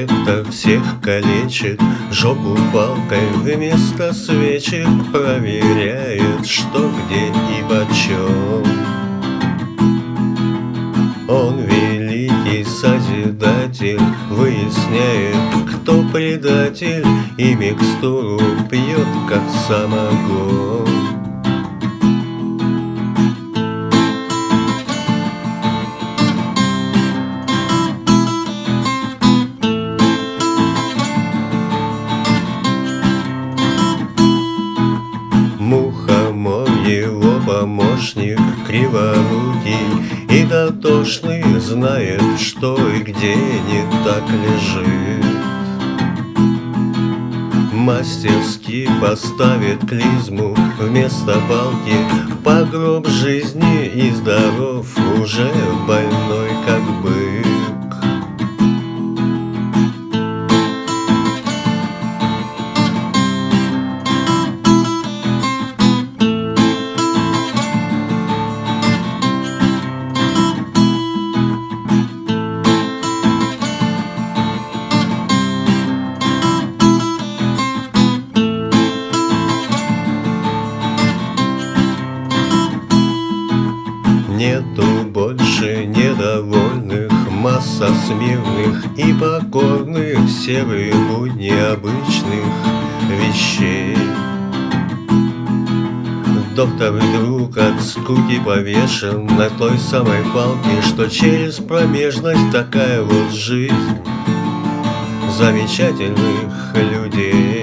инспектор всех калечит, жопу палкой вместо свечек проверяет, что где и почем. Он великий созидатель, выясняет, кто предатель, и микстуру пьет, как самогон. Мухомор его помощник, криворукий и дотошный, знает, что и где не так лежит. Мастерски поставит клизму вместо палки, по гроб жизни и здоров, уже больной как бык. Нету больше недовольных, масса смирных и покорных, серые будни обычных вещей. Доктор и друг от скуки повешен на той самой палке, что через промежность. Такая вот жизнь замечательных людей.